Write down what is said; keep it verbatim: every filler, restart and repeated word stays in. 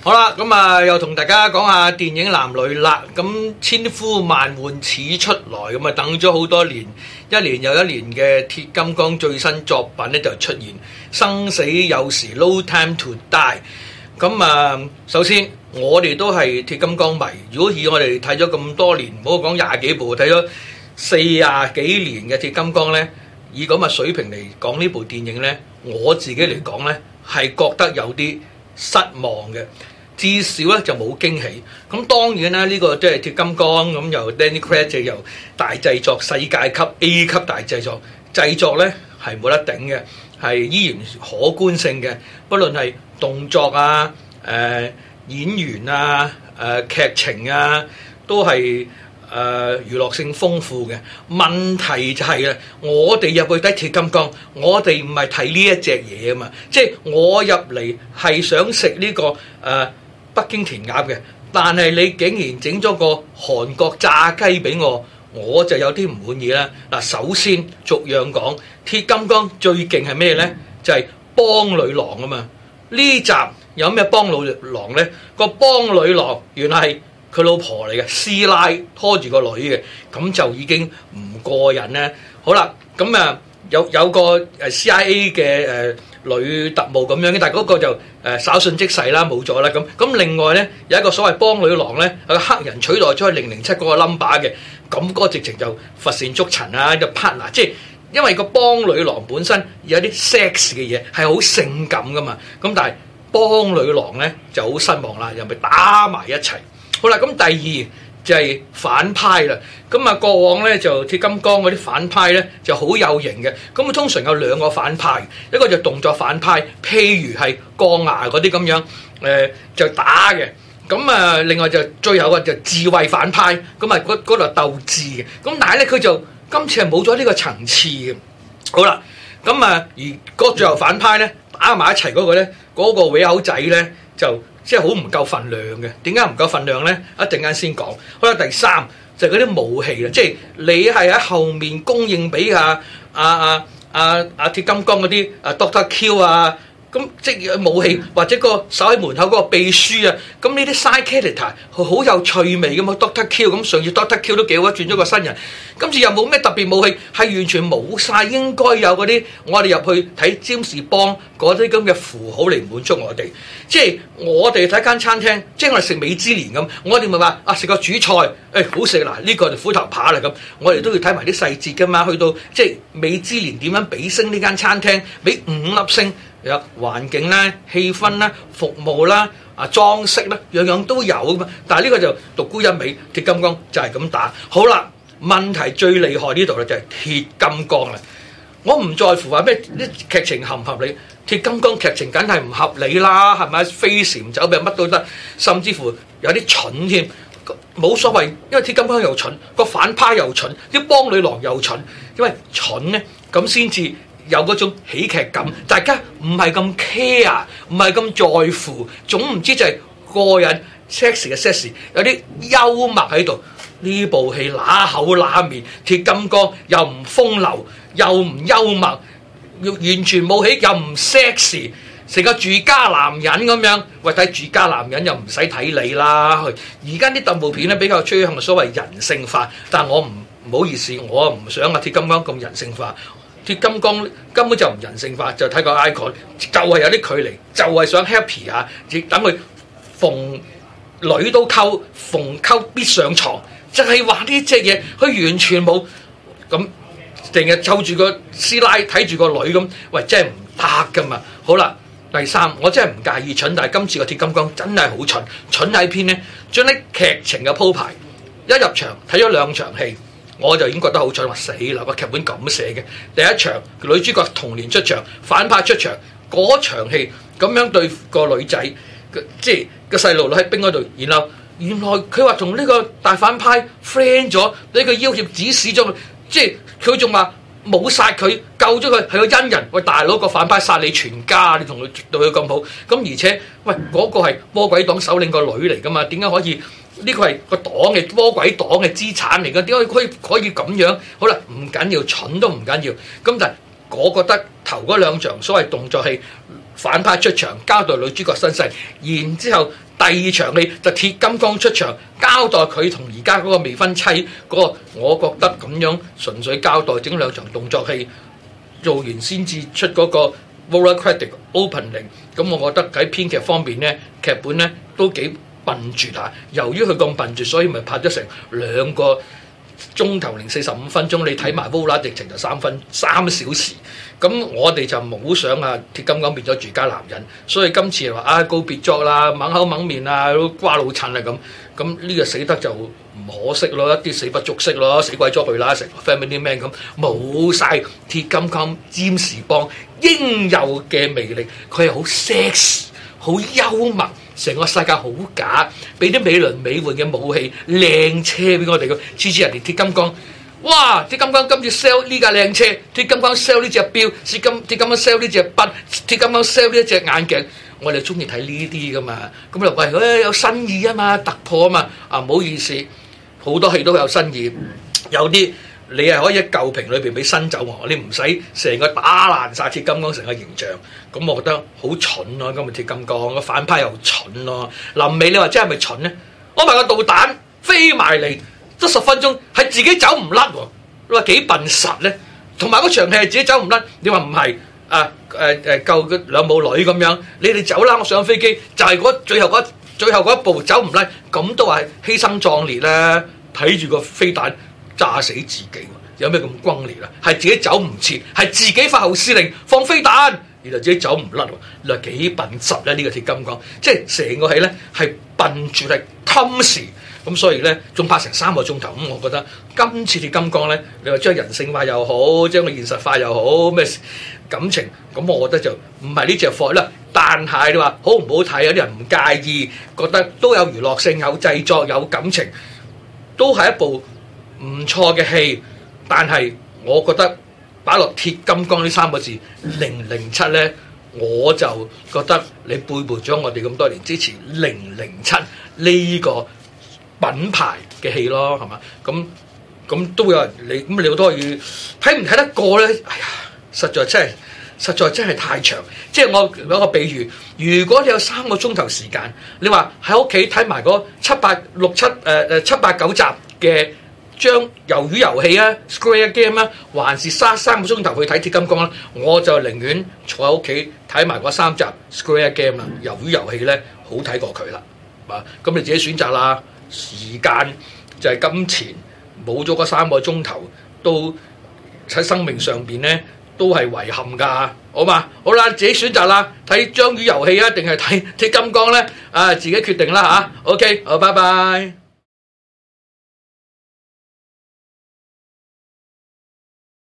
好啦，咁啊又同大家講下電影男女啦。咁千呼萬喚始出來，咁啊等咗好多年，一年又一年嘅鐵金剛最新作品咧就出現，生死有時 No Time to Die。咁啊，首先我哋都係鐵金剛迷。如果以我哋睇咗咁多年，唔好講廿幾部，睇咗四廿幾年嘅鐵金剛咧，以咁嘅水平嚟講呢部電影咧，我自己嚟講咧係覺得有啲失望嘅。至少咧就冇驚喜，咁當然啦，呢、這個即係鐵金剛咁，由 Danny Craig 就由大製作、世界級 A 級大製作製作咧係冇得頂嘅，係依然可觀性嘅，不論係動作啊、誒、呃、演員啊、誒、呃、劇情啊，都係誒、呃、娛樂性豐富嘅。問題就係、是、啊，我哋入去睇鐵金剛，我哋唔係睇呢一隻嘢啊嘛，即係我入嚟係想食呢、這個誒。呃北京填鴨嘅，但係你竟然整咗個韓國炸雞俾我，我就有啲唔滿意啦。嗱，首先逐樣講，鐵金剛最勁係咩咧？就係、是、幫女郎啊嘛。呢集有咩幫女郎咧？個幫女郎原來係佢老婆嚟嘅，師奶拖住個女嘅，咁就已經唔過癮啦。好啦，咁啊有有個誒 C I A 嘅誒。呃女特務咁樣嘅，但係嗰個就誒稍縱即逝啦，冇咗啦咁。咁另外咧有一個所謂幫女郎咧，係個黑人取代咗零零七嗰個 number 嘅，咁嗰個直情就乏善足陳啊，就 partner，即係因為個幫女郎本身有啲 sex 嘅嘢係好性感噶嘛，咁但係幫女郎咧就好失望啦，又咪打埋一齊。好啦，咁第二就係反派啦，咁啊過往咧就鐵金剛嗰啲反派咧就好有型嘅，咁啊通常有兩個反派，一個就動作反派，譬如係鋼牙嗰啲咁樣，誒、呃、就打嘅，咁啊另外就最後個就智慧反派，咁啊嗰嗰度鬥智嘅，咁但係咧佢就今次係冇咗呢個層次嘅。好啦，咁啊而嗰最後反派咧打埋一齊嗰個咧，嗰、嗰個尾口仔咧就。即係好唔夠份量嘅，點解唔夠份量咧？一陣間先講。好啦，第三就係嗰啲武器啦，即係你係喺後面供應俾啊啊啊啊啊鐵金剛嗰啲啊 Doctor Q 啊，咁即係武器或者個守喺門口嗰個秘書啊，咁呢啲 side character 好有趣味嘅嘛 ，Doctor Q 咁上次 Doctor Q 都幾好，轉咗個新人，今次又冇咩特別武器，係完全冇晒應該有嗰啲我哋入去睇占士邦嗰啲咁嘅符號嚟滿足我哋。即係我哋睇間餐廳，即係我哋食美之蓮咁，我哋咪話啊食個主菜，誒、哎、好食嗱，呢、這個就虎頭扒啦咁，我哋都要睇埋啲細節噶嘛，去到即係美之蓮點樣俾星呢間餐廳，俾五粒星，有環境啦、氣氛啦、服務啦、啊裝飾啦，樣樣都有噶嘛。但係呢個就獨沽一味，鐵金剛就係咁打。好啦，問題最厲害呢度咧就係鐵金剛啦。我唔在乎話咩啲劇情合唔合理，鐵金剛劇情梗係唔合理啦，係咪？飛檐走壁乜都得，甚至乎有啲蠢添，冇所謂，因為鐵金剛又蠢，個反派又蠢，啲幫女郎又蠢，因為蠢咧咁先至有嗰種喜劇感，大家唔係咁 care， 唔係咁在乎，總唔知就係個人 sexy 嘅 sexy， 有啲幽默喺度。呢部戲揦口揦面，鐵金剛又唔風流，又唔幽默，完全冇戲，又唔 sexy， 成個住家男人咁樣。喂，睇住家男人又唔使睇你啦。而家啲特務片咧比較趨向所謂人性化，但係我唔唔好意思，我唔想啊鐵金剛咁人性化。鐵金剛根本就唔人性化，就睇個 icon， 就係有啲距離，就係想 happy 下，亦等佢逢女都溝，逢溝必上床。就係話呢隻嘢，佢完全冇咁，淨係湊住個師奶睇住個女咁，喂，真係唔得噶嘛！好啦，第三，我真係唔介意蠢，但係今次個鐵金剛真係好蠢，蠢喺邊咧？將啲劇情嘅鋪排，一入場睇咗兩場戲，我就已經覺得好蠢，話死啦！個劇本咁寫嘅，第一場女主角童年出場，反派出場，嗰場戲咁樣對個女仔，即係個細路女喺冰嗰度，然後。原來佢話同呢個大反派 friend 咗，俾佢要挾指使咗佢，即係佢仲話冇殺佢，救咗佢係個恩人。喂，大佬，個反派殺你全家，你同佢對佢咁好，咁而且喂嗰、嗰個係魔鬼黨首領個女嚟噶嘛？點解可以？呢個係個黨嘅魔鬼黨嘅資產嚟噶？點解可以可以咁樣？好啦，唔緊要，蠢都唔緊要。咁但係我覺得頭嗰兩場所謂動作戲，反派出場交代女主角身世，然之後。 第二場戲就鐵金剛出場交代佢同而家嗰個未婚妻嗰、嗰個，我覺得咁樣純粹交代整兩場動作戲做完先至出嗰個 Roller Credit Opening。咁我覺得喺編劇方面咧，劇本咧都幾笨拙嚇。由於佢咁笨拙，所以咪拍咗成兩個鐘頭零四十五分鐘，你睇埋 Vola 直情就三分三小時。咁我哋就冇想啊鐵金剛變咗住家男人，所以今次又話啊告別作啦，猛口猛面啊，瓜老襯啊咁。咁呢個死得就唔可惜咯，一啲死不足惜咯，死鬼咗佢啦，成個 Family Man 咁，冇晒鐵金剛占士邦應有嘅魅力。佢係好 sex， 好幽默。成個世界好假，俾啲美輪美奐嘅武器、靚車俾我哋嘅，次次人哋鐵金剛，哇！鐵金剛今次 sell 呢架靚車，鐵金剛 sell 呢隻錶，鐵金鐵金剛 sell 呢隻筆，鐵金剛 sell 呢一隻眼鏡，我哋中意睇呢啲噶嘛，咁就喂，誒有新意啊嘛，突破啊嘛，啊唔好意思，好多戲都有新意，有啲。你係可以喺舊瓶裏邊俾新酒喎，你唔使成個打爛晒鐵金剛成個形象，咁我覺得好蠢咯、啊。今日鐵金剛個反派又蠢咯、啊，臨尾你話真係咪蠢咧？我買個導彈飛埋嚟，得十分鐘係自己走唔甩喎，你話幾笨實咧？同埋嗰場戲係自己走唔甩，你話唔係啊？誒誒救個兩母女咁樣，你哋走啦，我上飛機就係、是、嗰最後嗰最後嗰一步走唔甩，咁都係犧牲壯烈啦，睇住個飛彈。炸死自己喎，有咩咁轟烈啊？係自己走唔切，係自己發號施令放飛彈，原來自己走唔甩喎，你話幾笨實咧？呢、這個鐵金剛，即係成個戲咧係笨住係襟時，咁所以咧仲拍成三個鐘頭，咁我覺得今次鐵金剛咧，你話將人性化又好，將個現實化又好，咩感情，咁我覺得就唔係呢隻貨啦。但係你話好唔好睇？有啲人唔介意，覺得都有娛樂性、有製作、有感情，都係一部唔錯嘅戲，但係我覺得擺落鐵金剛呢三個字零零七咧，我就覺得你背叛咗我哋咁多年支持零零七呢個品牌嘅戲咯，係嘛？咁咁都有人你咁你都可以睇唔睇得過咧？哎呀，實在真係實在真係太長。即係我攞個比喻，如果你有三個鐘頭時間，你話喺屋企睇埋嗰七八六七誒誒七八九集嘅。將魷魚遊戲啊 Square Game 啊，還是嘥三個鐘頭去睇鐵金剛啦，我就寧願坐喺屋企睇埋嗰三集 Square Game 啦。魷魚遊戲咧好睇過佢啦，啊咁你自己選擇啦。時間就係金錢，冇咗嗰三個鐘頭，都喺生命上邊咧都係遺憾㗎，好嘛？好啦，自己選擇啦，睇章魚遊戲啊，定係睇鐵金剛咧？啊，自己決定啦嚇。OK，好，拜拜。